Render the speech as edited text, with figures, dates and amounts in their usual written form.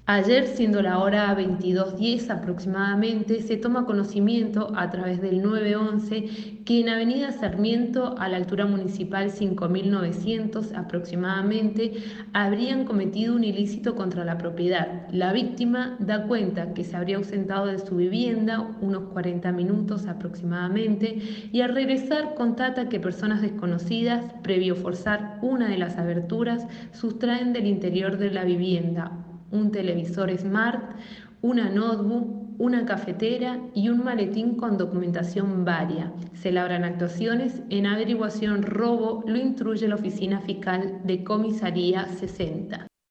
Ayer, siendo la hora 22:10 aproximadamente, se toma conocimiento a través del 911 que en Avenida Sarmiento, a la altura municipal 5900 aproximadamente, habrían cometido un ilícito contra la propiedad. La víctima da cuenta que se habría ausentado de su vivienda unos 40 minutos aproximadamente y al regresar constata que personas desconocidas, previo forzar una de las aberturas, sustraen del interior de la vivienda un televisor smart, una notebook, una cafetera y un maletín con documentación varia. Se labran actuaciones. En averiguación robo lo instruye la Oficina Fiscal de Comisaría 60.